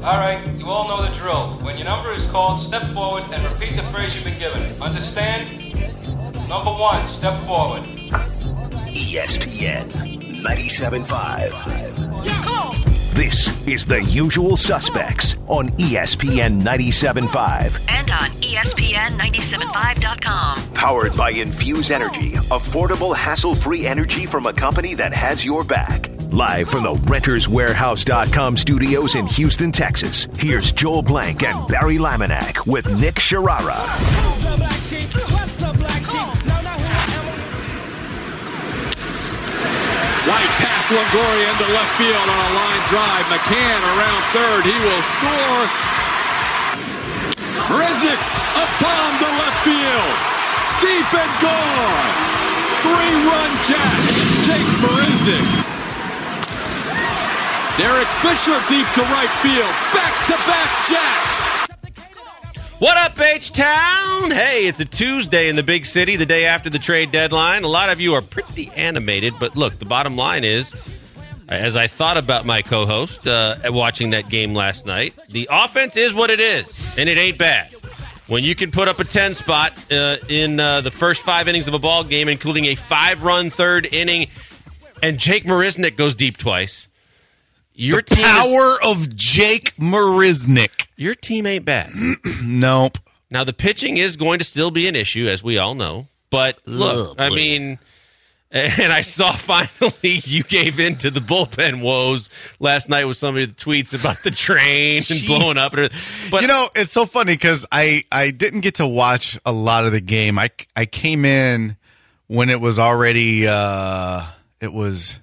All right, you all know the drill. When your number is called, step forward and repeat the phrase you've been given. Understand? Number 1, step forward. ESPN 97.5. Come on. This is The Usual Suspects on ESPN 97.5. And on ESPN975.com. Powered by Infuse Energy, affordable, hassle-free energy from a company that has your back. Live from the RentersWarehouse.com studios in Houston, Texas, here's Joel Blank and Barry Laminack with Nick Sharara. White past Longoria into left field on a line drive. McCann around third. He will score. Marisnick, a bomb to left field. Deep and gone. 3-run jack. Jake Marisnick. Derek Fisher deep to right field. Back-to-back jacks. What up, H-Town? Hey, it's a Tuesday in the big city, the day after the trade deadline. A lot of you are pretty animated, but look, the bottom line is, as I thought about my co-host watching that game last night, the offense is what it is, and it ain't bad. When you can put up a 10 spot in the first 5 innings of a ball game, including a 5-run third inning, and Jake Marisnick goes deep twice. The power of Jake Marisnick. Your team ain't bad. Nope. Now, the pitching is going to still be an issue, as we all know. But, look, I mean, and I saw finally you gave in to the bullpen woes last night with some of the tweets about the train and blowing up. But, you know, it's so funny because I didn't get to watch a lot of the game. I came in when it was already it was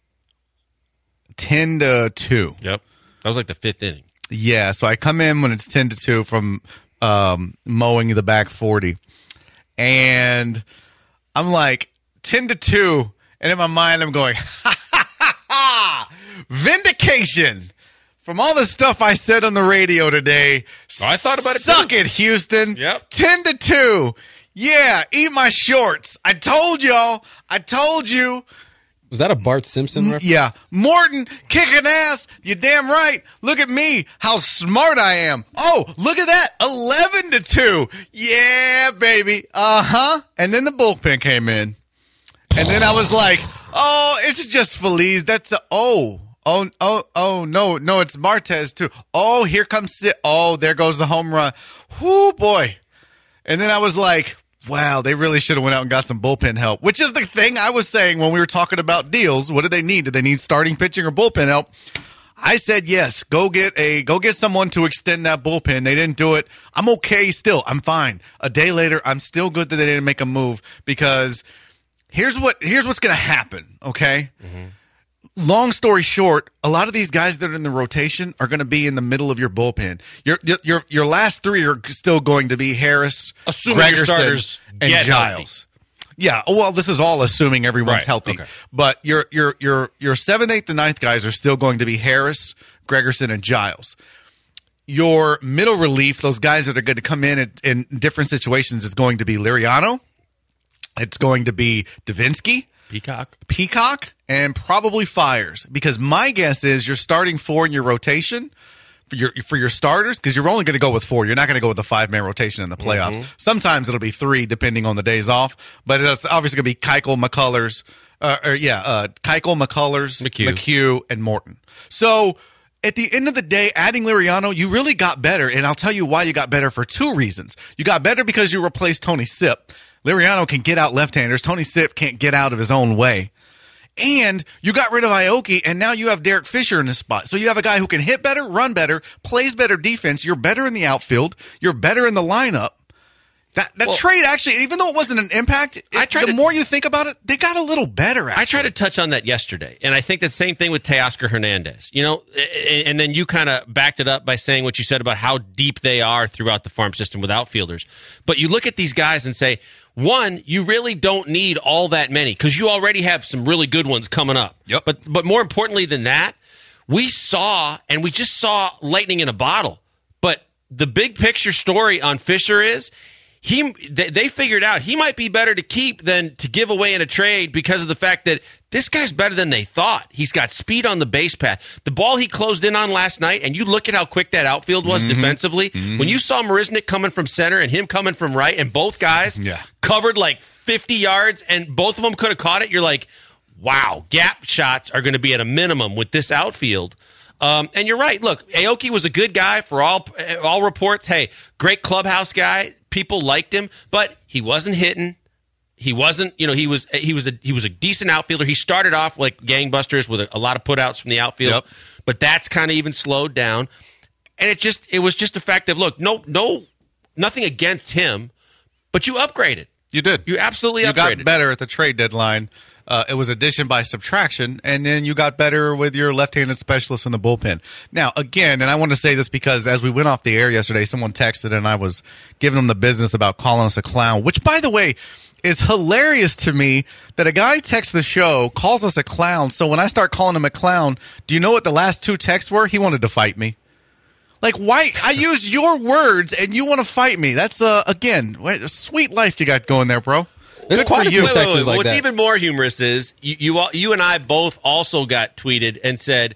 10-2. Yep. That was like the 5th inning. Yeah, so I come in when it's 10-2 from mowing the back 40. And I'm like, 10-2. And in my mind, I'm going, ha, ha, ha, ha, vindication from all the stuff I said on the radio today. Oh, I thought about it Suck too. it, Houston. Yep. 10-2. Yeah, eat my shorts. I told y'all. I told you. Was that a Bart Simpson reference? Yeah. Morton kicking ass. You damn right. Look at me. How smart I am. Oh, look at that. 11-2. Yeah, baby. Uh-huh. And then the bullpen came in. And then I was like, oh, it's just Feliz. That's a, no, it's Martez too. Oh, here comes oh, there goes the home run. Whoo, boy. And then I was like, wow, they really should have went out and got some bullpen help, which is the thing I was saying when we were talking about deals. What do they need? Do they need starting pitching or bullpen help? I said yes. Go get someone to extend that bullpen. They didn't do it. I'm okay still. I'm fine. A day later, I'm still good that they didn't make a move because here's what's going to happen, okay? Mm-hmm. Long story short, a lot of these guys that are in the rotation are going to be in the middle of your bullpen. Your last 3 are still going to be Harris, assuming your starters and Giles. Healthy. Yeah, well, this is all assuming everyone's healthy. Okay. But your 7th, 8th, and 9th guys are still going to be Harris, Gregerson, and Giles. Your middle relief, those guys that are going to come in different situations, is going to be Liriano. It's going to be Davinsky. Peacock, and probably Fires. Because my guess is you're starting 4 in your rotation for your starters, because you're only going to go with 4. You're not going to go with a 5-man rotation in the playoffs. Mm-hmm. Sometimes it'll be 3 depending on the days off, but it's obviously going to be Keuchel, McCullers, McHugh, and Morton. So at the end of the day, adding Liriano, you really got better, and I'll tell you why you got better for 2 reasons. You got better because you replaced Tony Sipp. Liriano can get out left-handers. Tony Sipp can't get out of his own way. And you got rid of Aoki, and now you have Derek Fisher in this spot. So you have a guy who can hit better, run better, plays better defense. You're better in the outfield. You're better in the lineup. That trade, actually, even though it wasn't an impact, the more you think about it, they got a little better, actually. I tried to touch on that yesterday, and I think the same thing with Teoscar Hernandez. You know, and then you kind of backed it up by saying what you said about how deep they are throughout the farm system with outfielders. But you look at these guys and say, one, you really don't need all that many because you already have some really good ones coming up. Yep. But more importantly than that, we just saw lightning in a bottle. But the big picture story on Fisher is they figured out he might be better to keep than to give away in a trade because of the fact that this guy's better than they thought. He's got speed on the base path. The ball he closed in on last night, and you look at how quick that outfield was defensively. When you saw Marisnick coming from center and him coming from right, and both guys covered like 50 yards, and both of them could have caught it, you're like, wow, gap shots are going to be at a minimum with this outfield. And you're right. Look, Aoki was a good guy for all reports. Hey, great clubhouse guy. People liked him, but he wasn't hitting. He wasn't, he was a decent outfielder. He started off like gangbusters with a lot of putouts from the outfield, but that's kind of even slowed down. And it was just a fact of, look, nothing against him, but you upgraded. You did. You absolutely upgraded. You got better at the trade deadline. It was addition by subtraction, and then you got better with your left-handed specialist in the bullpen. Now, again, and I want to say this because as we went off the air yesterday, someone texted and I was giving them the business about calling us a clown, which, by the way, is hilarious to me that a guy texts the show, calls us a clown. So when I start calling him a clown, do you know what the last 2 texts were? He wanted to fight me. Like, why? I used your words and you want to fight me. That's, again, a sweet life you got going there, bro. There's quite a few texts like What's that. even more humorous is you and I both also got tweeted and said,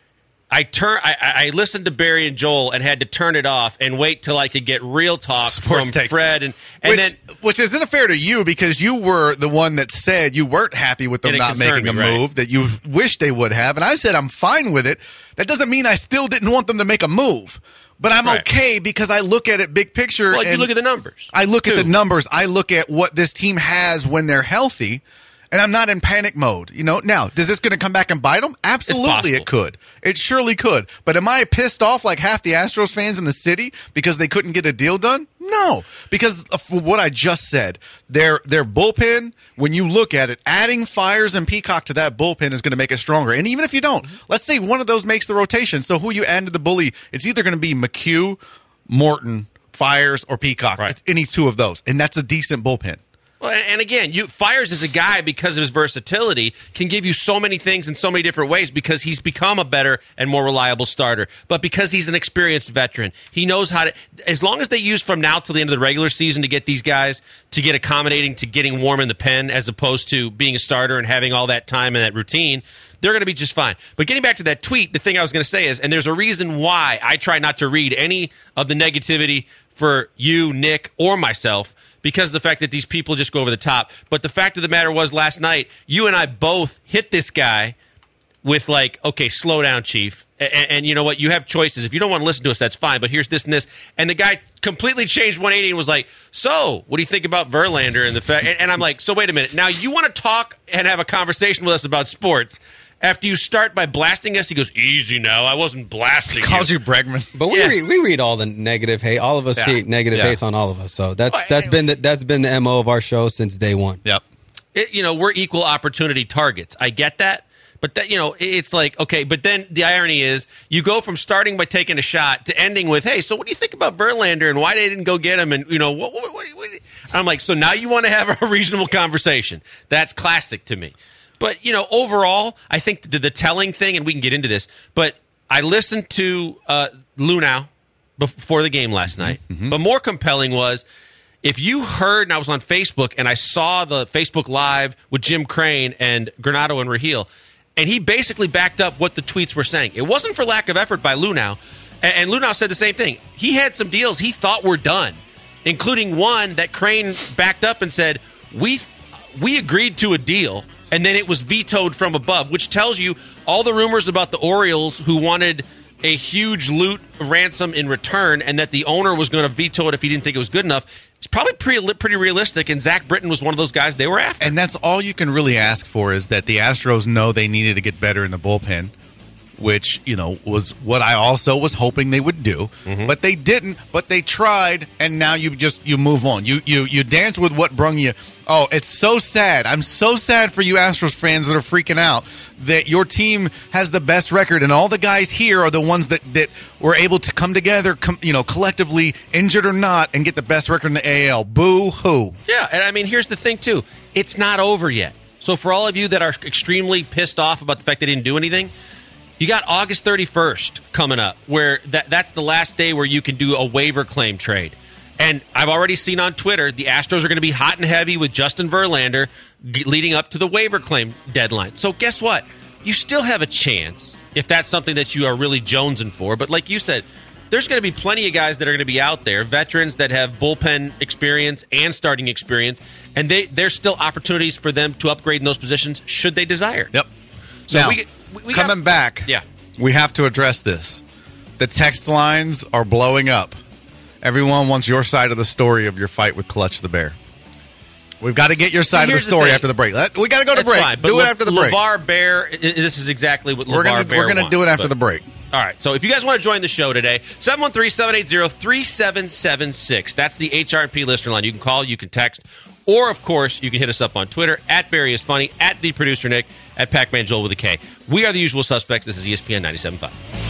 I listened to Barry and Joel and had to turn it off and wait till I could get real talk from Fred. Which isn't fair to you because you were the one that said you weren't happy with them not making a move, that you wish they would have. And I said I'm fine with it. That doesn't mean I still didn't want them to make a move. But I'm okay because I look at it big picture. Well, and you look at the numbers. I look at the numbers. I look at what this team has when they're healthy, and I'm not in panic mode. Now, is this going to come back and bite them? Absolutely, it could. It surely could. But am I pissed off like half the Astros fans in the city because they couldn't get a deal done? No, because of what I just said. Their bullpen, when you look at it, adding Fires and Peacock to that bullpen is going to make it stronger. And even if you don't, let's say one of those makes the rotation. So who you add to the bully, it's either going to be McHugh, Morton, Fires, or Peacock. Right. It's any 2 of those. And that's a decent bullpen. Well, and again, Fires is a guy because of his versatility can give you so many things in so many different ways because he's become a better and more reliable starter. But because he's an experienced veteran, he knows how to. As long as they use from now till the end of the regular season to get these guys to get accommodating to getting warm in the pen, as opposed to being a starter and having all that time and that routine, they're going to be just fine. But getting back to that tweet, the thing I was going to say is, and there's a reason why I try not to read any of the negativity for you, Nick, or myself, because of the fact that these people just go over the top. But the fact of the matter was last night, you and I both hit this guy with like, okay, slow down, Chief. And you know what? You have choices. If you don't want to listen to us, that's fine. But here's this and this. And the guy completely changed 180 and was like, so what do you think about Verlander? And the fact? And I'm like, so wait a minute. Now you want to talk and have a conversation with us about sports. After you start by blasting us, he goes, easy now. I wasn't blasting you. He called you Bregman. But we read all the negative hate. All of us hate negative hates on all of us. So that's been the MO of our show since day one. Yep. We're equal opportunity targets. I get that. But that, it's like, okay, but then the irony is you go from starting by taking a shot to ending with, hey, so what do you think about Verlander and why they didn't go get him? And, what? I'm like, so now you want to have a reasonable conversation. That's classic to me. But, overall, I think the telling thing, and we can get into this, but I listened to Lunau before the game last night. Mm-hmm. But more compelling was, if you heard, and I was on Facebook, and I saw the Facebook Live with Jim Crane and Granado and Raheel, and he basically backed up what the tweets were saying. It wasn't for lack of effort by Lunau, and Lunau said the same thing. He had some deals he thought were done, including one that Crane backed up and said, we agreed to a deal, and then it was vetoed from above, which tells you all the rumors about the Orioles who wanted a huge loot ransom in return and that the owner was going to veto it if he didn't think it was good enough. It's probably pretty realistic, and Zach Britton was one of those guys they were after. And that's all you can really ask for is that the Astros know they needed to get better in the bullpen, which, was what I also was hoping they would do. Mm-hmm. But they didn't, but they tried, and now you move on. You dance with what brung you. Oh, it's so sad. I'm so sad for you Astros fans that are freaking out that your team has the best record, and all the guys here are the ones that were able to come together, collectively, injured or not, and get the best record in the AL. Boo-hoo. Yeah, and I mean, here's the thing, too. It's not over yet. So for all of you that are extremely pissed off about the fact they didn't do anything, you got August 31st coming up, where that's the last day where you can do a waiver claim trade. And I've already seen on Twitter the Astros are going to be hot and heavy with Justin Verlander leading up to the waiver claim deadline. So guess what? You still have a chance if that's something that you are really jonesing for. But like you said, there's going to be plenty of guys that are going to be out there, veterans that have bullpen experience and starting experience, and there's still opportunities for them to upgrade in those positions should they desire. Yep. So now, we coming back, yeah, we have to address this. The text lines are blowing up. Everyone wants your side of the story of your fight with Clutch the Bear. We've got to get your side of the story after the break. We got to go to break. Fine, do it after the break. LeVar Bear, this is exactly what LeVar Bear We're going to do it after the break. All right, so if you guys want to join the show today, 713-780-3776. That's the HRP listener line. You can call, you can text, or, of course, you can hit us up on Twitter, at Barry is Funny, at The Producer Nick, at Pac-Man Joel with a K. We are the usual suspects. This is ESPN 97.5.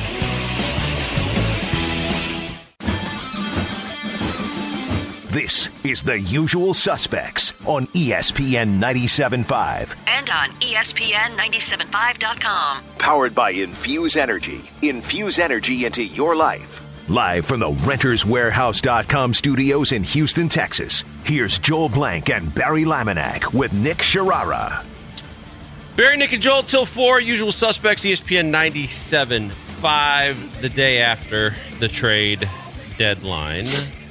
This is The Usual Suspects on ESPN 97.5. And on ESPN975.com. Powered by Infuse Energy. Infuse energy into your life. Live from the RentersWarehouse.com studios in Houston, Texas. Here's Joel Blank and Barry Laminack with Nick Sharara. Barry, Nick, and Joel till 4. Usual Suspects, ESPN 97.5. The day after the trade deadline.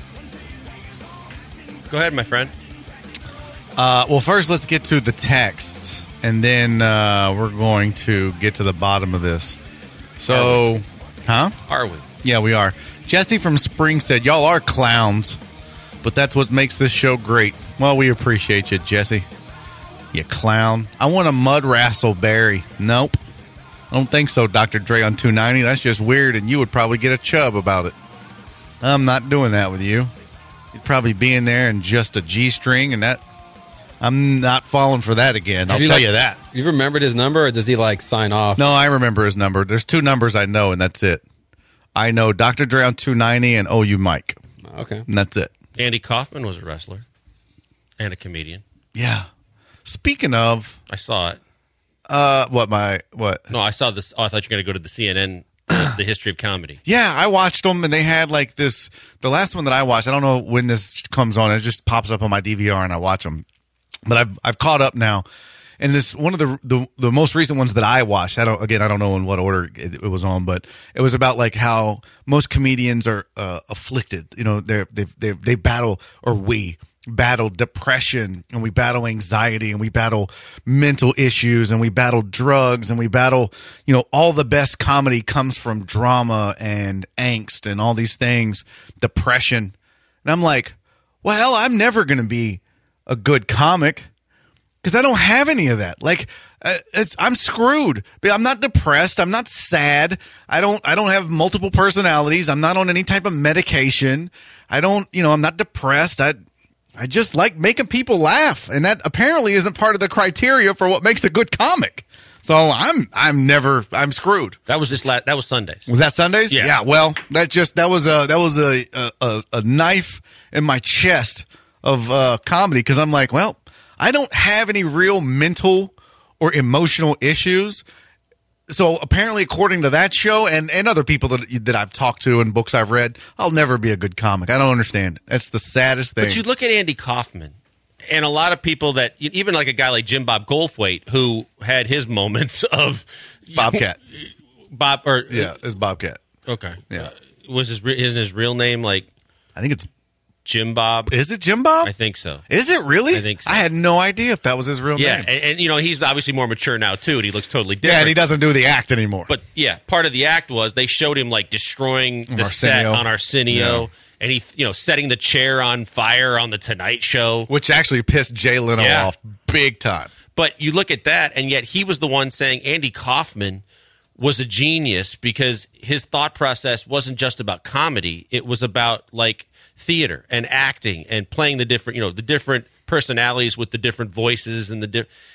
Go ahead, my friend. Well, first, let's get to the texts, and then we're going to get to the bottom of this. So, Are we? Yeah, we are. Jesse from Spring said, y'all are clowns, but that's what makes this show great. Well, we appreciate you, Jesse. You clown. I want a mud wrestle Barry. Nope. I don't think so, Dr. Dre on 290. That's just weird, and you would probably get a chub about it. I'm not doing that with you. You'd probably be in there in just a G-string, and that I'm not falling for that again. I'll tell you that. You remembered his number, or does he sign off? No, I remember his number. There's two numbers I know, and that's it. I know Dr. Dre on 290 and OU Mike. Okay. And that's it. Andy Kaufman was a wrestler and a comedian. Yeah. Speaking of, I saw it. what? No, I saw this. Oh, I thought you were going to go to the CNN, the history of comedy. Yeah, I watched them, and they had this. The last one that I watched, I don't know when this comes on. It just pops up on my DVR, and I watch them. But I've caught up now, and this one of the most recent ones that I watched. I don't know in what order it was on, but it was about how most comedians are afflicted. You know, they battle, or we battle depression, and we battle anxiety, and we battle mental issues, and we battle drugs, and we battle, all the best comedy comes from drama and angst and all these things, depression. And I'm like, well, hell, I'm never going to be a good comic because I don't have any of that. I'm screwed. I'm not depressed. I'm not sad. I don't have multiple personalities. I'm not on any type of medication. I'm not depressed. I just like making people laugh, and that apparently isn't part of the criteria for what makes a good comic. So I'm screwed. That was that was Sundays. Was that Sundays? Yeah. Yeah. Well, that was a knife in my chest of comedy, because I'm like, well, I don't have any real mental or emotional issues. So apparently, according to that show and other people that I've talked to and books I've read, I'll never be a good comic. I don't understand. That's the saddest thing. But you look at Andy Kaufman, and a lot of people that, even like a guy like Jim Bob Goldthwait, who had his moments of Bobcat. It's Bobcat. Okay. Yeah. Was his real name I think it's Jim Bob? Is it Jim Bob? I think so. Is it really? I think so. I had no idea if that was his real yeah, name. and he's obviously more mature now too, and he looks totally different. Yeah, and he doesn't do the act anymore. But yeah, part of the act was they showed him destroying the set on Arsenio, and he setting the chair on fire on the Tonight Show, which actually pissed Jay Leno off big time. But you look at that, and yet he was the one saying Andy Kaufman was a genius because his thought process wasn't just about comedy; it was about theater and acting and playing the different, the different personalities with the different voices and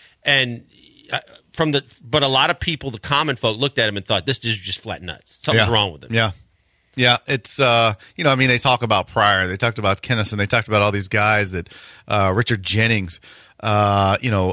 but a lot of people, the common folk, looked at him and thought, this is just flat nuts. Something's wrong with him. Yeah. Yeah. It's, they talk about Pryor, they talked about Kennison, they talked about all these guys that, Richard Jennings, I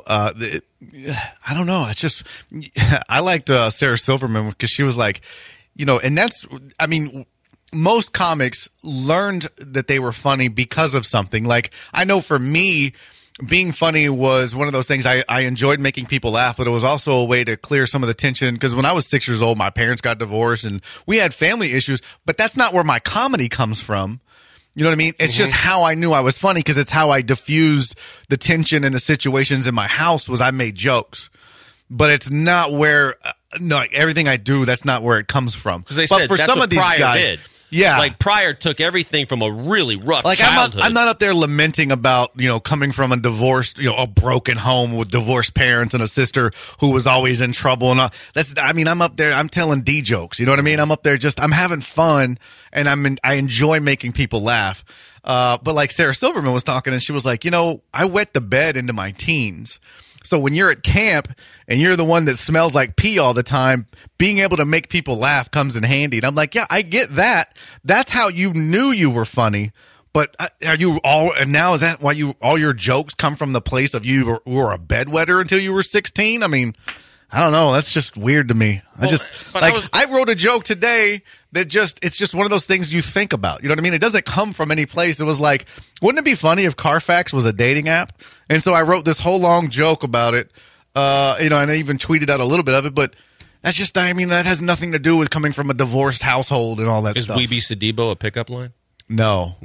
don't know. It's just, I liked, Sarah Silverman because she was and that's, most comics learned that they were funny because of something. Like, I know for me, being funny was one of those things. I enjoyed making people laugh, but it was also a way to clear some of the tension. Because when I was 6 years old, my parents got divorced and we had family issues, but that's not where my comedy comes from. You know what I mean? It's just how I knew I was funny, because it's how I diffused the tension and the situations in my house was I made jokes. But it's not where, no, like everything I do, that's not where it comes from. Because they said for that's some what of these Pryor guys, did. Yeah. Like Pryor took everything from a really rough childhood. I'm not up there lamenting about, coming from a divorced, a broken home with divorced parents and a sister who was always in trouble. And I'm up there, I'm telling D jokes. You know what I mean? I'm up there I'm having fun, and I enjoy making people laugh. But like Sarah Silverman was talking, and she was like, I wet the bed into my teens. So when you're at camp and you're the one that smells like pee all the time, being able to make people laugh comes in handy. And I'm like, yeah, I get that. That's how you knew you were funny. But are you all? And now is that why all your jokes come from the place of you were a bedwetter until you were 16? I mean, I don't know. That's just weird to me. I wrote a joke today that it's just one of those things you think about. You know what I mean? It doesn't come from any place. It was like, wouldn't it be funny if Carfax was a dating app? And so I wrote this whole long joke about it. And I even tweeted out a little bit of it, but that's just, that has nothing to do with coming from a divorced household and all that stuff. Is Weeby Sadibo a pickup line? No.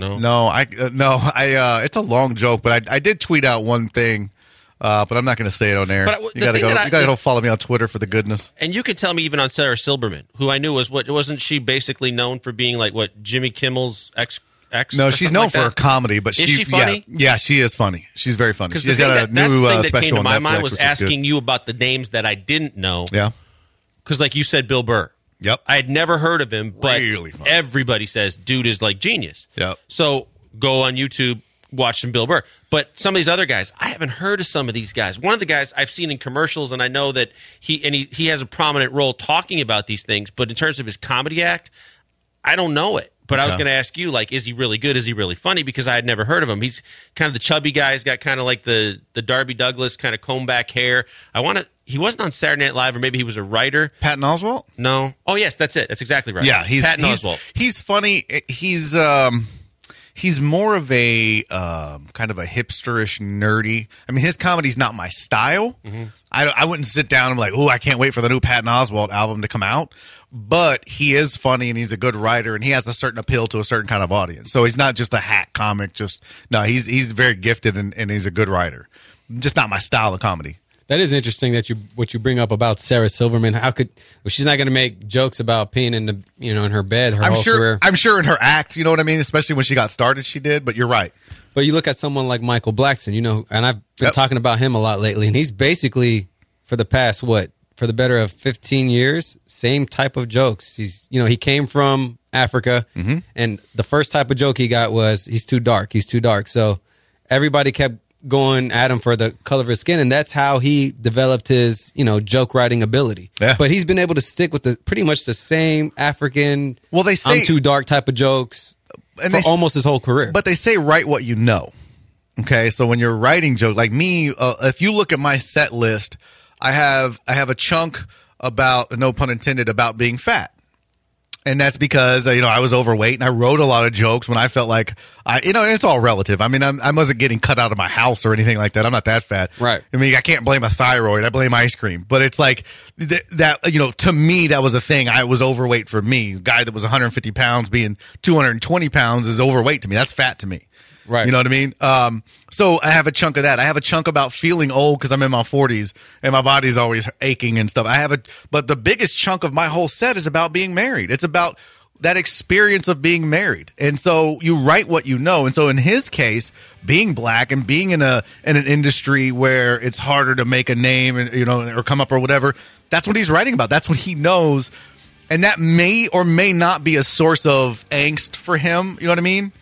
It's a long joke, but I did tweet out one thing. But I'm not going to say it on air. But you got to go follow me on Twitter for the goodness. And you can tell me even on Sarah Silverman, who I knew wasn't she basically known for being like Jimmy Kimmel's ex? No, she's known for her comedy, but is she funny? Yeah, she is funny. She's very funny. She's got a new special that came to my Netflix, mind was asking good. you about the names that I didn't know. Yeah, because like you said, Bill Burr. Yep, I had never heard of him, but really funny. Everybody says dude is like genius. Yep. So go on YouTube. Watch some Bill Burr. But some of these other guys, I haven't heard of some of these guys. One of the guys I've seen in commercials, and I know that he has a prominent role talking about these things, but in terms of his comedy act, I don't know it. But I was going to ask you, like, is he really good? Is he really funny? Because I had never heard of him. He's kind of the chubby guy. He's got kind of like the Darby Douglas kind of comb back hair. He wasn't on Saturday Night Live, or maybe he was a writer. Patton Oswalt? No. Oh, yes, that's it. That's exactly right. Yeah, Patton Oswalt. He's funny. He's more of a kind of a hipsterish, nerdy. I mean, his comedy's not my style. Mm-hmm. I wouldn't sit down and be like, oh, I can't wait for the new Patton Oswalt album to come out. But he is funny, and he's a good writer, and he has a certain appeal to a certain kind of audience. So he's not just a hack comic. He's very gifted, and he's a good writer. Just not my style of comedy. That is interesting what you bring up about Sarah Silverman. She's not going to make jokes about peeing in her bed her whole career. I'm sure in her act, you know what I mean? Especially when she got started, she did, but you're right. But you look at someone like Michael Blackson, and I've been talking about him a lot lately, and he's basically, for the past, for the better of 15 years, same type of jokes. He came from Africa, mm-hmm. and the first type of joke he got was, he's too dark. So everybody kept going at him for the color of his skin, and that's how he developed his, joke writing ability. Yeah. But he's been able to stick with pretty much the same African, they say, I'm too dark type of jokes for almost his whole career. But they say write what you know. Okay, so when you're writing jokes, like me, if you look at my set list, I have a chunk about, no pun intended, about being fat. And that's because, I was overweight, and I wrote a lot of jokes when I felt like, it's all relative. I mean, I wasn't getting cut out of my house or anything like that. I'm not that fat. Right. I mean, I can't blame a thyroid. I blame ice cream. But it's like, that to me, that was a thing. I was overweight for me. A guy that was 150 pounds being 220 pounds is overweight to me. That's fat to me. Right. You know what I mean? So I have a chunk of that. I have a chunk about feeling old because I'm in my 40s and my body's always aching and stuff. But the biggest chunk of my whole set is about being married. It's about that experience of being married. And so you write what you know. And so in his case, being black and being in an industry where it's harder to make a name and, or come up or whatever, that's what he's writing about. That's what he knows. And that may or may not be a source of angst for him. You know what I mean?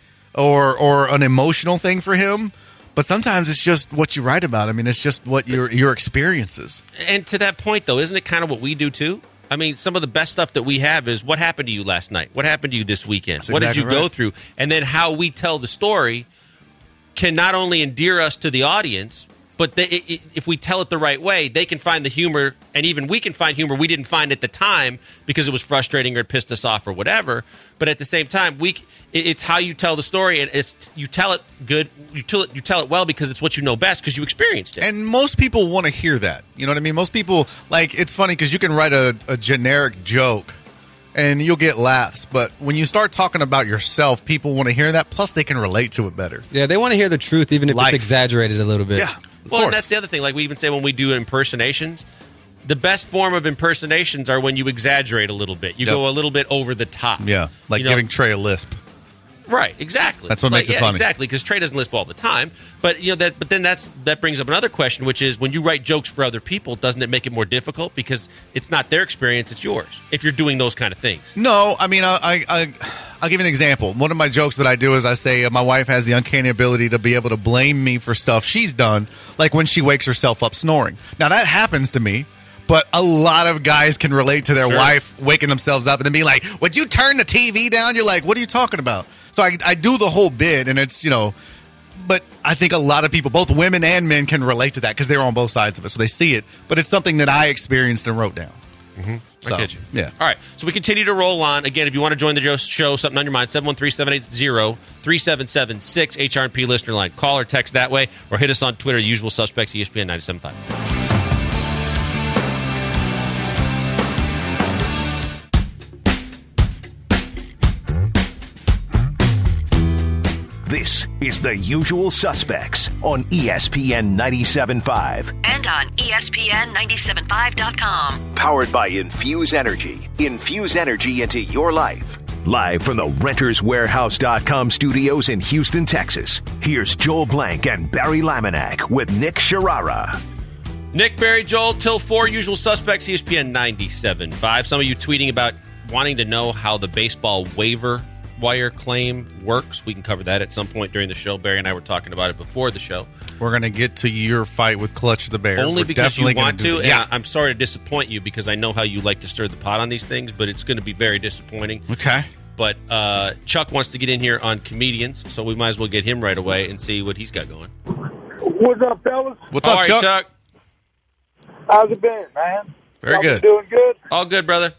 Or an emotional thing for him, but sometimes it's just what you write about. I mean, it's just what your experiences. And to that point, though, isn't it kind of what we do too? I mean, some of the best stuff that we have is what happened to you last night, what happened to you this weekend, what did you go through, and then how we tell the story can not only endear us to the audience, but if we tell it the right way, they can find the humor, and even we can find humor we didn't find at the time because it was frustrating or it pissed us off or whatever. But at the same time, it's how you tell the story, and you tell it good. You tell it well because it's what you know best because you experienced it. And most people want to hear that. You know what I mean? Most people, like, it's funny because you can write a generic joke and you'll get laughs. But when you start talking about yourself, people want to hear that. Plus, they can relate to it better. Yeah, they want to hear the truth, even if it's exaggerated a little bit. Yeah. Well, and that's the other thing. Like we even say when we do impersonations, the best form of impersonations are when you exaggerate a little bit. You go a little bit over the top. Yeah, like giving Trey a lisp. Right, exactly. That's what makes it funny. Exactly, because Trey doesn't lisp all the time. But then that brings up another question, which is when you write jokes for other people, doesn't it make it more difficult because it's not their experience, it's yours? If you're doing those kind of things. No, I mean, I'll give you an example. One of my jokes that I do is I say my wife has the uncanny ability to be able to blame me for stuff she's done, like when she wakes herself up snoring. Now that happens to me. But a lot of guys can relate to their wife waking themselves up and then being like, would you turn the TV down? You're like, what are you talking about? So I do the whole bit, and it's, but I think a lot of people, both women and men, can relate to that because they're on both sides of it. So they see it. But it's something that I experienced and wrote down. Mm-hmm. So, I get you. Yeah. All right. So we continue to roll on. Again, if you want to join the show, something on your mind, 713-780-3776, HRP listener line. Call or text that way, or hit us on Twitter, Usual Suspects, ESPN 97.5. This is The Usual Suspects on ESPN 97.5. And on ESPN975.com. Powered by Infuse Energy. Infuse energy into your life. Live from the RentersWarehouse.com studios in Houston, Texas. Here's Joel Blank and Barry Laminack with Nick Sharara. Nick, Barry, Joel, till 4, Usual Suspects, ESPN 97.5. Some of you tweeting about wanting to know how the baseball waiver wire claim works. We can cover that at some point during the show. Barry and I were talking about it before the show. We're going to get to your fight with Clutch the Bear. Only because you want to. Yeah. And I'm sorry to disappoint you because I know how you like to stir the pot on these things, but it's going to be very disappointing. Okay. But Chuck wants to get in here on comedians, so we might as well get him right away and see what he's got going. What's up, fellas? What's up, Chuck? How's it been, man? Very Y'all good. Been doing good? All good, brother.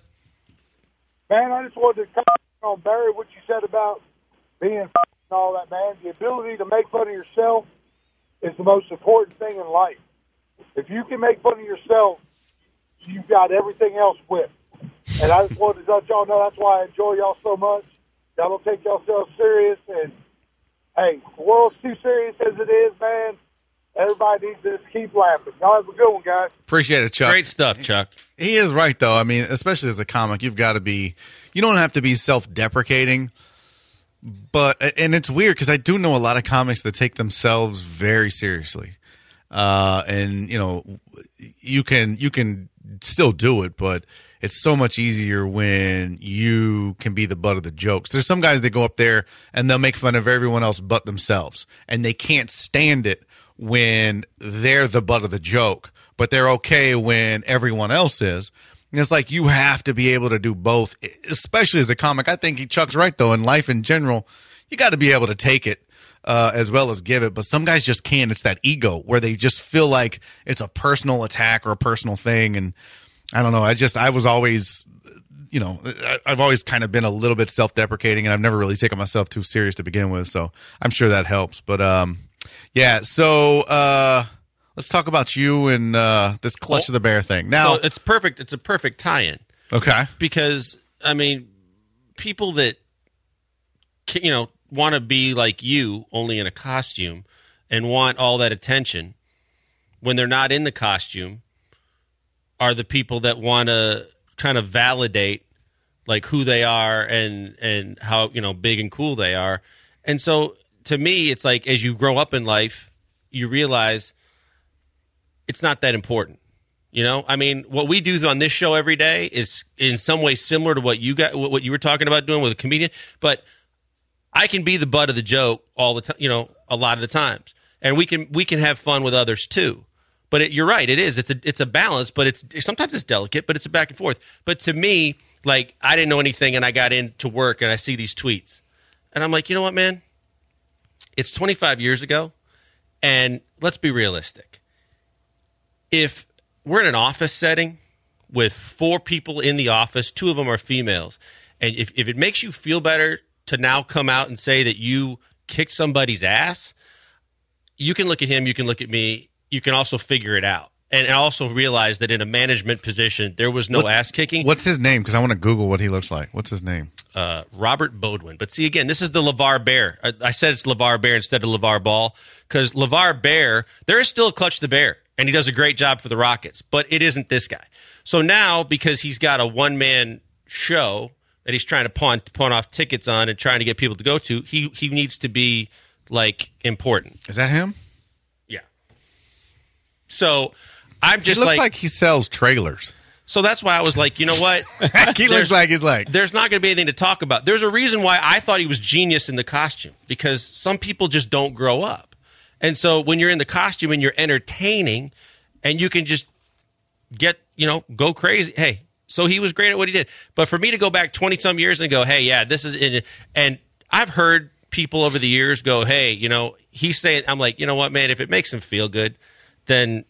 Man, I just wanted to comment on Barry, what you said about being and all that, man. The ability to make fun of yourself is the most important thing in life. If you can make fun of yourself, you've got everything else whipped. And I just wanted to let y'all know that's why I enjoy y'all so much. Y'all don't take yourselves serious. And, hey, the world's too serious as it is, man. Everybody needs to just keep laughing. Y'all have a good one, guys. Appreciate it, Chuck. Great stuff, Chuck. He is right, though. I mean, especially as a comic, you've got to be – you don't have to be self-deprecating. But – and it's weird because I do know a lot of comics that take themselves very seriously. And, you can still do it, but it's so much easier when you can be the butt of the jokes. There's some guys that go up there and they'll make fun of everyone else but themselves. And they can't stand it when they're the butt of the joke, but they're okay when everyone else is. And it's like you have to be able to do both, especially as a comic. I think Chuck's right, though. In life in general, you got to be able to take it as well as give it. But some guys just can't. It's that ego where they just feel like it's a personal attack or a personal thing. And I don't know. I was always, I've always kind of been a little bit self-deprecating, and I've never really taken myself too serious to begin with. So I'm sure that helps. But, yeah, so let's talk about you and this Clutch of the Bear thing. Now, so it's perfect. It's a perfect tie-in. Okay. Because, I mean, people that, want to be like you, only in a costume, and want all that attention when they're not in the costume are the people that want to kind of validate like who they are and how, big and cool they are. And so to me, it's like as you grow up in life, you realize it's not that important. I mean, what we do on this show every day is in some way similar to what you were talking about doing with a comedian, but I can be the butt of the joke all the time, a lot of the times. And we can have fun with others too. But you're right, it is. It's a balance, but sometimes it's delicate, but it's a back and forth. But to me, like I didn't know anything and I got into work and I see these tweets. And I'm like, you know what, man? It's 25 years ago, and let's be realistic. if we're in an office setting with 4 people in the office, 2 of them are females, and if it makes you feel better to now come out and say that you kicked somebody's ass, you can look at him, you can look at me, you can also figure it out. And also realize that in a management position, there was no ass kicking. What's his name? Because I want to Google what he looks like. What's his name? Robert Bodwin. But see, again, this is the LeVar Bear. I said it's LeVar Bear instead of LeVar Ball because LeVar Bear, there is still a Clutch the Bear, and he does a great job for the Rockets, but it isn't this guy. So now, because he's got a one-man show that he's trying to pawn off tickets on and trying to get people to go to, he needs to be, like, important. Is that him? Yeah. So I'm just he looks like he sells trailers. So that's why I was like, you know what? He looks like he's like. There's not going to be anything to talk about. There's a reason why I thought he was genius in the costume, because some people just don't grow up. And so when you're in the costume and you're entertaining and you can just get, go crazy. Hey, so he was great at what he did. But for me to go back 20-some years and go, hey, yeah, this is – and I've heard people over the years go, hey, he's saying – I'm like, you know what, man, if it makes him feel good, then,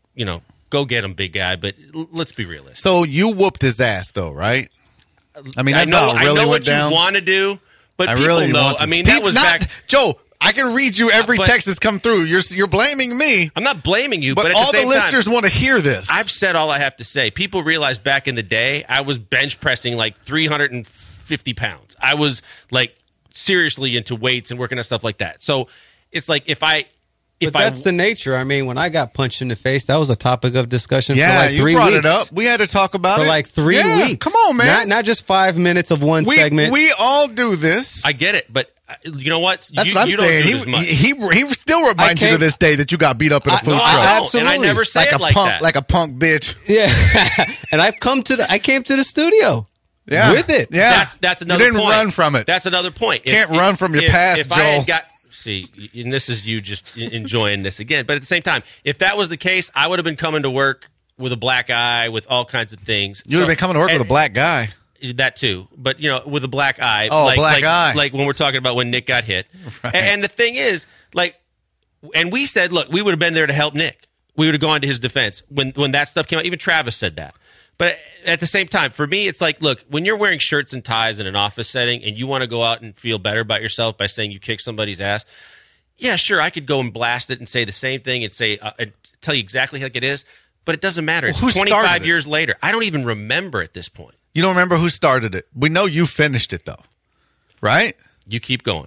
go get him, big guy. But let's be realistic. So you whooped his ass, though, right? I mean, that's I know, how it really I know went what down. you want to do, but I people really know. want to. I mean, that was back. Joe, I can read you every But- text that's come through. You're blaming me, I'm not blaming you, but but at all the the same listeners time, want to hear this. I've said all I have to say. People realize back in the day, I was bench pressing like 350 pounds. I was like seriously into weights and working on stuff like that. So it's like But that's the nature. I mean, when I got punched in the face, that was a topic of discussion for yeah, like 3 you brought weeks. it up. We had to talk about For it like 3 Yeah, weeks. Come on, man. Not just 5 minutes of one segment. We all do this. I get it, but you know what? That's what I'm you saying. Don't do it as much. He still reminds you to this day that you got beat up in a food No, truck. I don't, Absolutely. and I never say like it a like punk, that. like a punk bitch. Yeah. And I came to the studio. Yeah, With it. Yeah, That's another You didn't point. run from it. That's another point. Can't run from your past, if I had Joel. See, and this is you just enjoying this again. But at the same time, if that was the case, I would have been coming to work with a black eye, with all kinds of things. You would have been coming to work with a black guy. That too, but with a black eye. Oh, black eye. Like when we're talking about when Nick got hit. Right. And the thing is, and we said, look, we would have been there to help Nick. We would have gone to his defense when that stuff came out. Even Travis said that. But at the same time, for me, it's like, look, when you're wearing shirts and ties in an office setting and you want to go out and feel better about yourself by saying you kicked somebody's ass, yeah, sure, I could go and blast it and say the same thing and say and tell you exactly like it is, but it doesn't matter. Well, who it's 25 started it? years later. I don't even remember at this point. You don't remember who started it. We know you finished it, though. Right? You keep going.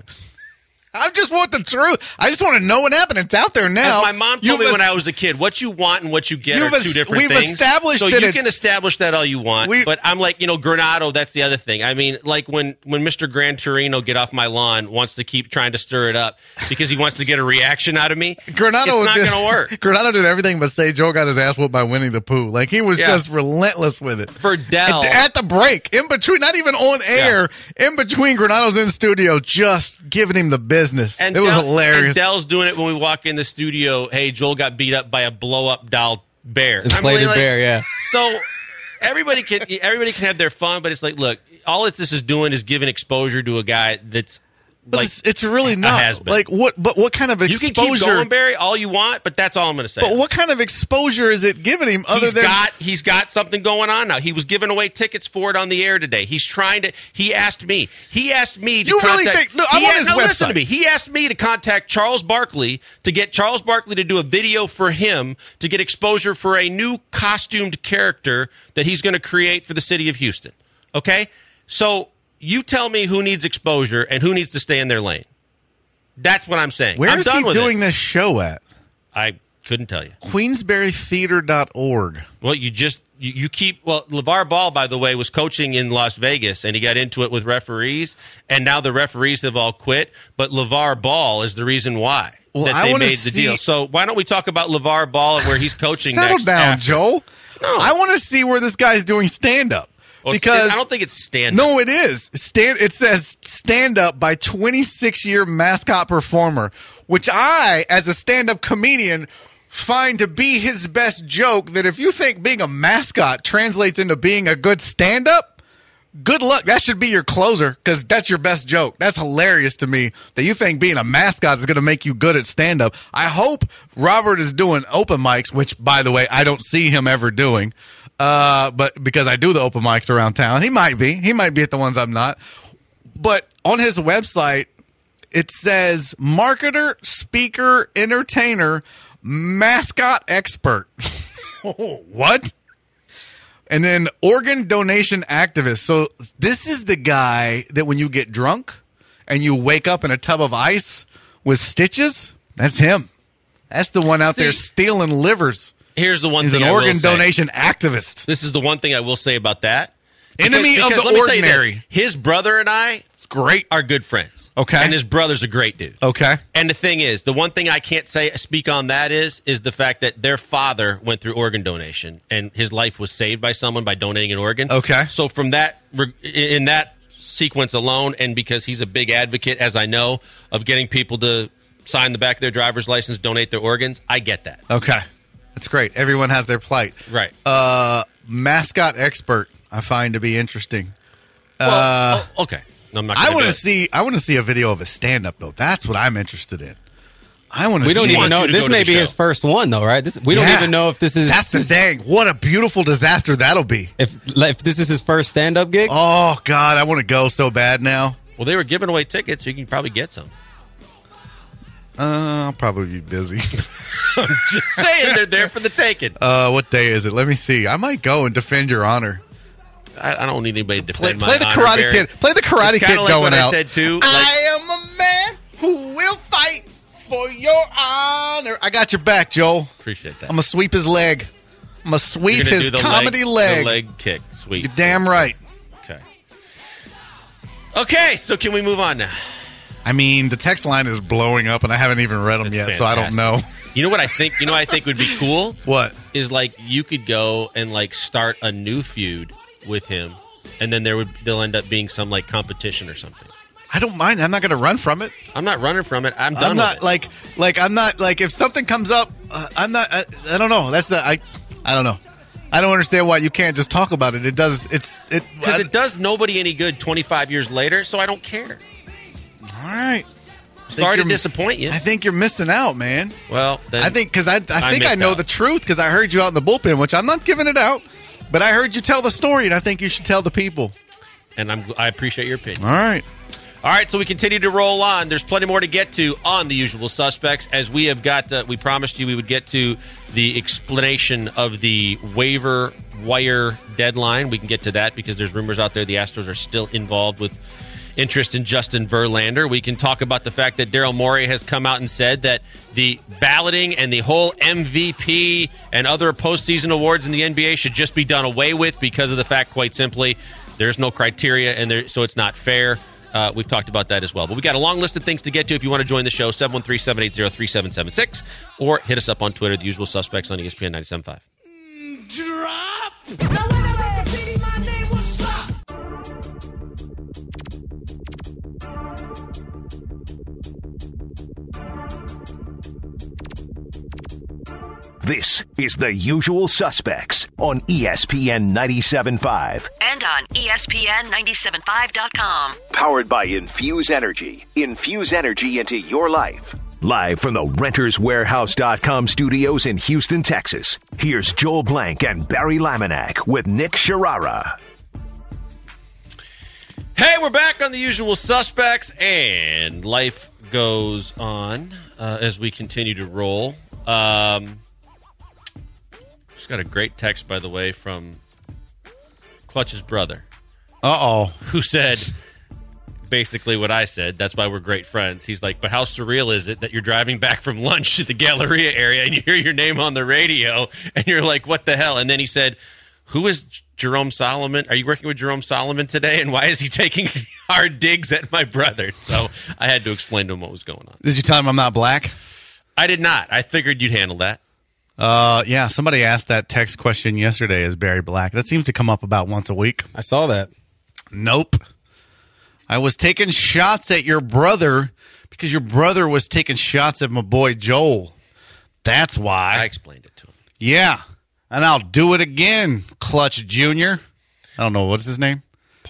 I just want the truth. I just want to know what happened. It's out there now. As my mom told me when I was a kid, what you want and what you get are two different we've things. established so that you it's- can establish that all you want. But I'm like, Granado, that's the other thing. I mean, like when Mr. Gran Torino, get off my lawn, wants to keep trying to stir it up because he wants to get a reaction out of me, Granado it's not going to work. Granado did everything but say Joe got his ass whooped by Winnie the Pooh. Like, he was just relentless with it. For Dell. At the break, in between, not even on air, in between Granado's in studio, just giving him the business. And it was Dell- hilarious. And Dell's doing it when we walk in the studio. Hey, Joel got beat up by a blow-up doll bear. Inflated bear, yeah. So everybody can have their fun, but it's like, look, all this is doing is giving exposure to a guy that's But like it's really not. has-been. Like, what? But what kind of You exposure? can keep going, Barry, all you want, but that's all I'm going to say. But what kind of exposure is it giving him other than he's got something going on now. He was giving away tickets for it on the air today. He's trying to. He asked me to. You contact, really think? Look, I'm on his Listen website. to me. He asked me to contact Charles Barkley to get Charles Barkley to do a video for him to get exposure for a new costumed character that he's going to create for the city of Houston. Okay, so you tell me who needs exposure and who needs to stay in their lane. That's what I'm saying. Where I'm is done he with doing it. this show at? I couldn't tell you. QueensburyTheater.org. Well, you keep. Well, LeVar Ball, by the way, was coaching in Las Vegas, and he got into it with referees, and now the referees have all quit. But LeVar Ball is the reason why Well, that I they wanna made the see- deal. So why don't we talk about LeVar Ball and where he's coaching Settle next? down, after? Joel. No. I want to see where this guy's doing stand up. Well, Because I don't think it's stand. No, it is. It says stand up by 26-year mascot performer, which I, as a stand-up comedian, find to be his best joke. That if you think being a mascot translates into being a good stand-up, good luck. That should be your closer because that's your best joke. That's hilarious to me that you think being a mascot is going to make you good at stand-up. I hope Robert is doing open mics, which, by the way, I don't see him ever doing. But because I do the open mics around town, he might be. He might be at the ones I'm not. But on his website, it says marketer, speaker, entertainer, mascot expert. What? And then organ donation activist. So this is the guy that when you get drunk and you wake up in a tub of ice with stitches, that's him. That's the one out there stealing livers. Here's the one He's thing an I will organ say. donation activist. This is the one thing I will say about that. Enemy of the let me tell you this. ordinary. His brother and I It's great. are good friends. Okay. And his brother's a great dude. Okay. And the thing is, the one thing I can't speak on that is the fact that their father went through organ donation and his life was saved by someone by donating an organ. Okay. So from that, in that sequence alone, and because he's a big advocate, as I know, of getting people to sign the back of their driver's license, donate their organs, I get that. Okay. That's great. Everyone has their plight. Right. Mascot expert, I find to be interesting. Well, okay. I'm not I gonna want do to it. see. I want to see a video of his stand up though. That's what I'm interested in. I want to. We don't see even want know. you to This go to may the be show. his first one, though, right? We don't Yeah. even know if this is. That's the thing. What a beautiful disaster that'll be. If this is his first stand-up gig. Oh God, I want to go so bad now. Well, they were giving away tickets, so you can probably get some. I'll probably be busy. Just saying, they're there for the taking. What day is it? Let me see. I might go and defend your honor. I don't need anybody to Play defend the my honor, Karate Barry. Kid. Play the Karate It's Kid kinda like going what out. I said too. I am a man who will fight for your honor. I got your back, Joel. Appreciate that. I'm gonna sweep his leg. I'm gonna sweep You're gonna his do the comedy leg. The leg kick. Sweet. You're damn right. Okay. Okay, so can we move on now? I mean, the text line is blowing up, and I haven't even read them That's yet, so I don't know. You know what I think? You know what I think would be cool? What? Is like you could go and like start a new feud with him, and then they'll end up being some like competition or something. I don't mind. I'm not going to run from it. I'm not running from it. I'm done I'm not with it. like I'm not like if something comes up, I'm not. I don't know. That's the I don't know. I don't understand why you can't just talk about it. It does. Because it does nobody any good 25 years later, so I don't care. All right. Sorry to disappoint you. I think you're missing out, man. Well, then I think because I think I missed know out. the truth because I heard you out in the bullpen, which I'm not giving it out, but I heard you tell the story, and I think you should tell the people. and I appreciate your opinion. All right. All right, so we continue to roll on. There's plenty more to get to on The Usual Suspects, as we have got, we promised you we would get to the explanation of the waiver wire deadline. We can get to that because there's rumors out there the Astros are still involved with interest in Justin Verlander. We can talk about the fact that Daryl Morey has come out and said that the balloting and the whole MVP and other postseason awards in the NBA should just be done away with because of the fact, quite simply, there's no criteria, and so it's not fair. We've talked about that as well. But we got a long list of things to get to. If you want to join the show, 713-780-3776, or hit us up on Twitter, The Usual Suspects on ESPN 97.5. This is The Usual Suspects on ESPN 97.5. And on ESPN975.com. Powered by Infuse Energy. Infuse energy into your life. Live from the RentersWarehouse.com studios in Houston, Texas. Here's Joel Blank and Barry Laminack with Nick Sharara. Hey, we're back on The Usual Suspects, and life goes on as we continue to roll. Just got a great text, by the way, from Clutch's brother, Uh-oh. who said basically what I said. That's why we're great friends. He's like, but how surreal is it that you're driving back from lunch to the Galleria area and you hear your name on the radio and you're like, what the hell? And then he said, who is Jerome Solomon? Are you working with Jerome Solomon today? And why is he taking hard digs at my brother? So I had to explain to him what was going on. Did you tell him I'm not black? I did not. I figured you'd handle that. Yeah, somebody asked that text question yesterday, is Barry black? That seems to come up about once a week. I saw that. Nope. I was taking shots at your brother because your brother was taking shots at my boy Joel. That's why. I explained it to him. Yeah. And I'll do it again, Clutch Jr. I don't know. What's his name? Paul.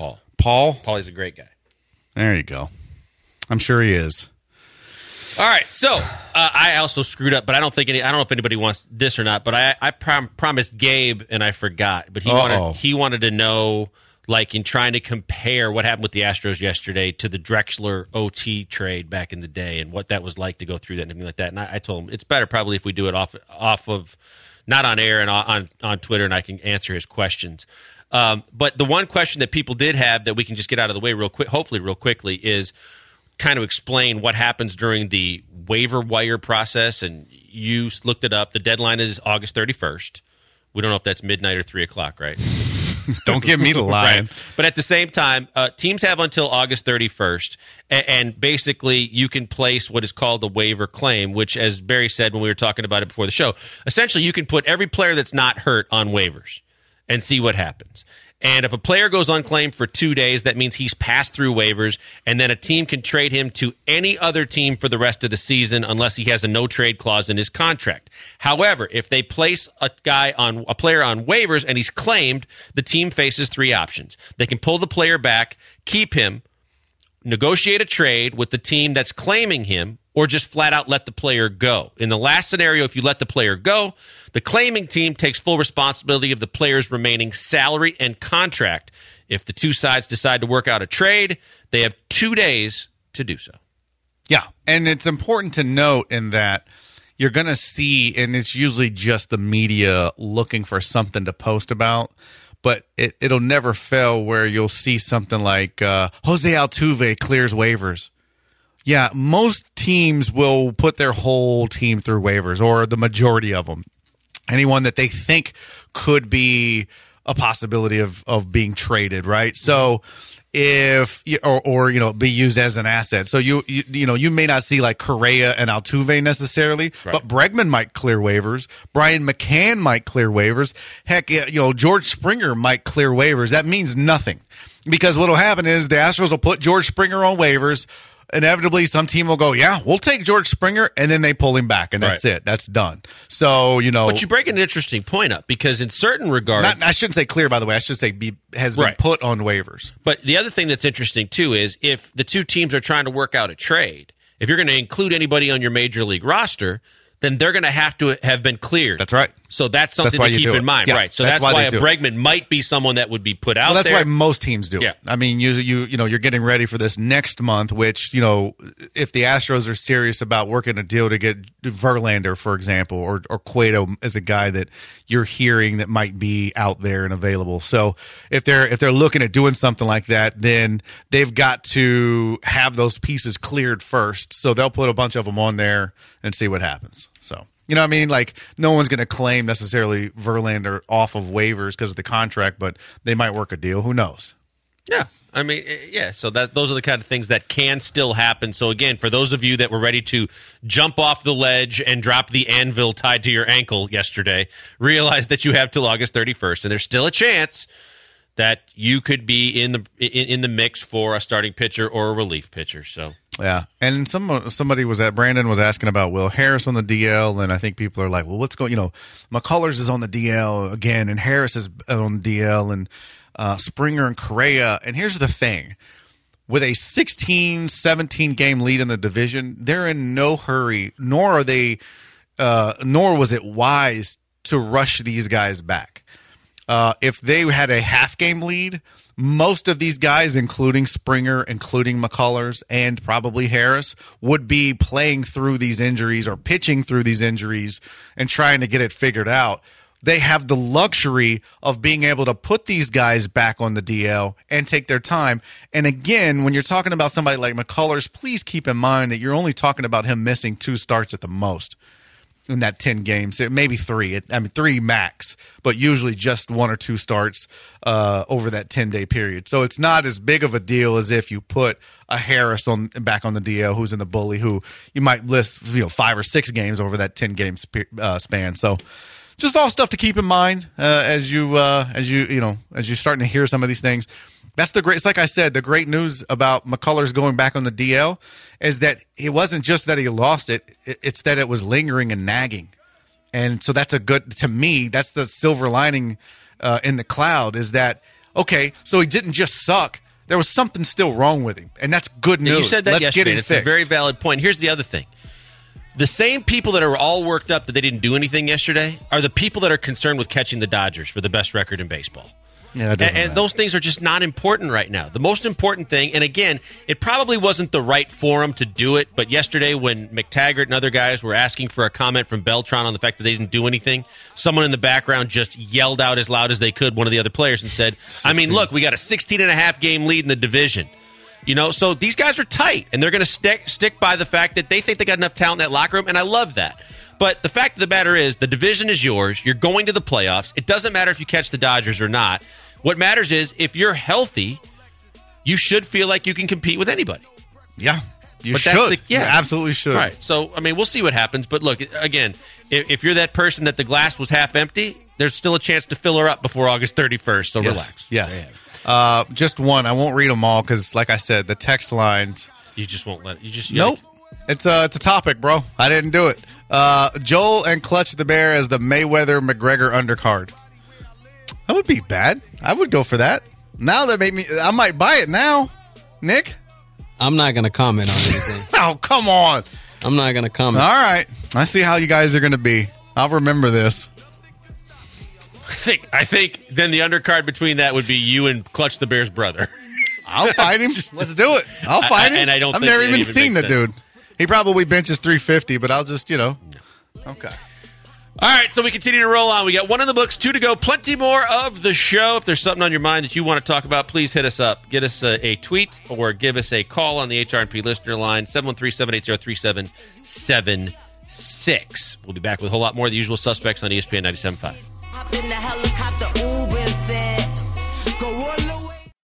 Paul? Paulie's a great guy. There you go. I'm sure he is. All right, so I also screwed up, but I don't know if anybody wants this or not. But I promised Gabe, and I forgot. But he wanted to know, like, in trying to compare what happened with the Astros yesterday to the Drexler OT trade back in the day, and what that was like to go through that and everything like that. And I told him it's better probably if we do it off of, not on air and on Twitter, and I can answer his questions. But the one question that people did have that we can just get out of the way hopefully real quickly, is kind of explain what happens during the waiver wire process. And you looked it up. The deadline is August 31st. We don't know if that's midnight or 3 o'clock, right? Don't get me to lying. Right. But at the same time, teams have until August 31st. And basically, you can place what is called a waiver claim, which, as Barry said when we were talking about it before the show, essentially you can put every player that's not hurt on waivers and see what happens. And if a player goes unclaimed for 2 days, that means he's passed through waivers, and then a team can trade him to any other team for the rest of the season unless he has a no-trade clause in his contract. However, if they place a player on waivers and he's claimed, the team faces 3 options. They can pull the player back, keep him, negotiate a trade with the team that's claiming him, or just flat out let the player go. In the last scenario, if you let the player go, the claiming team takes full responsibility of the player's remaining salary and contract. If the two sides decide to work out a trade, they have 2 days to do so. Yeah, and it's important to note in that you're going to see, and it's usually just the media looking for something to post about, but it'll never fail where you'll see something like Jose Altuve clears waivers. Yeah, most teams will put their whole team through waivers, or the majority of them. Anyone that they think could be a possibility of being traded, right? So if or be used as an asset. So you may not see like Correa and Altuve necessarily, right, but Bregman might clear waivers. Brian McCann might clear waivers. Heck, George Springer might clear waivers. That means nothing, because what'll happen is the Astros will put George Springer on waivers. Inevitably, some team will go, yeah, we'll take George Springer, and then they pull him back, and that's it. That's done. So, But you break an interesting point up, because in certain regards... I shouldn't say clear, by the way. I should say has been put on waivers. But the other thing that's interesting, too, is if the two teams are trying to work out a trade, if you're going to include anybody on your major league roster, then they're going to have been cleared. That's right. So that's something to keep in mind, right? So that's why a Bregman might be someone that would be put out there. That's why most teams do it. I mean, you're getting ready for this next month, which, if the Astros are serious about working a deal to get Verlander, for example, or Cueto is a guy that you're hearing that might be out there and available. So if they're looking at doing something like that, then they've got to have those pieces cleared first. So they'll put a bunch of them on there and see what happens. So, you know what I mean? Like, no one's going to claim necessarily Verlander off of waivers because of the contract, but they might work a deal. Who knows? Yeah. I mean, yeah. So those are the kind of things that can still happen. So, again, for those of you that were ready to jump off the ledge and drop the anvil tied to your ankle yesterday, realize that you have till August 31st, and there's still a chance that you could be in the mix for a starting pitcher or a relief pitcher. So. Yeah, and Brandon was asking about Will Harris on the DL, and I think people are like, well, what's going? McCullers is on the DL again, and Harris is on the DL, and Springer and Correa. And here's the thing: with a 16, 17 game lead in the division, they're in no hurry, nor was it wise to rush these guys back. If they had a half game lead, most of these guys, including Springer, including McCullers, and probably Harris, would be playing through these injuries or pitching through these injuries and trying to get it figured out. They have the luxury of being able to put these guys back on the DL and take their time. And again, when you're talking about somebody like McCullers, please keep in mind that you're only talking about him missing 2 starts at the most in that 10 games, maybe 3. 3 max, but usually just 1 or 2 starts over that 10-day period. So it's not as big of a deal as if you put a Harris back on the DL, who's in the bully, who you might list 5 or 6 games over that 10-game span. So just all stuff to keep in mind as you're starting to hear some of these things. That's it's like I said, the great news about McCullers going back on the DL is that it wasn't just that he lost it, it's that it was lingering and nagging. And so that's to me, that's the silver lining in the cloud, is that, okay, so he didn't just suck. there was something still wrong with him, and that's good news. You said that Let's yesterday, get him and it's fixed. a very valid point. Here's the other thing. The same people that are all worked up that they didn't do anything yesterday are the people that are concerned with catching the Dodgers for the best record in baseball. Yeah, that doesn't And matter. those things are just not important right now. The most important thing, and again, it probably wasn't the right forum to do it, but yesterday when McTaggart and other guys were asking for a comment from Beltran on the fact that they didn't do anything, someone in the background just yelled out as loud as they could, one of the other players, and said, I mean, look, we got a 16.5 game lead in the division. So these guys are tight, and they're going to stick by the fact that they think they got enough talent in that locker room, and I love that. But the fact of the matter is, the division is yours. You're going to the playoffs. It doesn't matter if you catch the Dodgers or not. What matters is, if you're healthy, you should feel like you can compete with anybody. Yeah, you But that's should. the- yeah. You absolutely should. Right. So, I mean, we'll see what happens. But look, again, if you're that person that the glass was half empty, there's still a chance to fill her up before August 31st. So relax. Yes. Just one. I won't read them all because, like I said, the text lines. You just won't let it. You just Nope. It's a topic, bro. I didn't do it. Joel and Clutch the Bear as the Mayweather-McGregor undercard. That would be bad. I would go for that. Now that made me. I might buy it now. Nick? I'm not going to comment on anything. Oh, come on. I'm not going to comment. All right. I see how you guys are going to be. I'll remember this. I think then the undercard between that would be you and Clutch the Bear's brother. I'll fight him. Let's do it. I'll fight him. And I don't I've think never it even even seen the makes sense. dude. He probably benches 350, but I'll just, Okay. All right, so we continue to roll on. We got one in the books, 2 to go. Plenty more of the show. If there's something on your mind that you want to talk about, please hit us up. Get us a tweet or give us a call on the HRP listener line, 713-780-3776. We'll be back with a whole lot more of the usual suspects on ESPN 97.5.